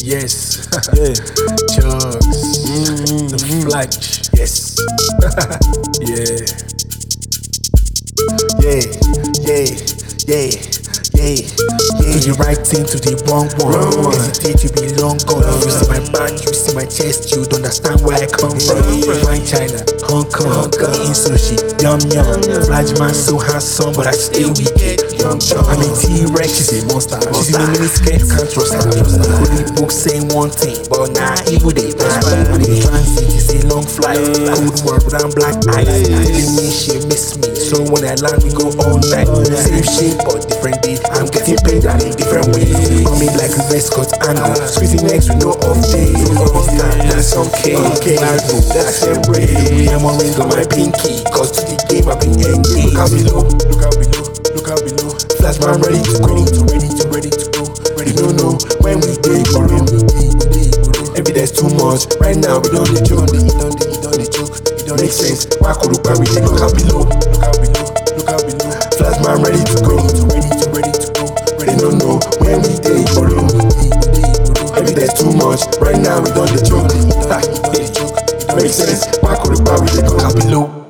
Yes, yeah, Chugs, the flash, yes, yeah, yeah, yeah, yeah, yeah, yeah. To the right thing, to the wrong one. Hesitate, you be long gone. You see my back, you see my chest, you don't understand where I come from. Fine China, Hong Kong, eating sushi, yum yum. Flash man so handsome, but I stay wicked. I'm a T-Rex, she's a monster. She's in a mini skirt, can't trust her. Holy book saying one thing, but nah, evil day. And in transit, it's a long flight. Cold world without black eyes. They mean she miss me, so when I land, we go all night. Same shape, but different day. I'm getting paid and in different ways. Coming like a Vescott angle. Squeezing next with no off days. That's okay. That's a break. I'm on ring on my pinky, cause to the game I've been angry. Look out below, look out below, look out below. Flash man ready to go, ready to go. Ready to know when we dig for him. Every day's too much. Right now we don't need joke. It don't make sense. Why could we dey look out below, look out below, look out below. Flash man ready to go, ready to go. Ready to know when we dig for him. Every day's too much. Right now we don't need joke. It don't make sense. Why could we dey look out below?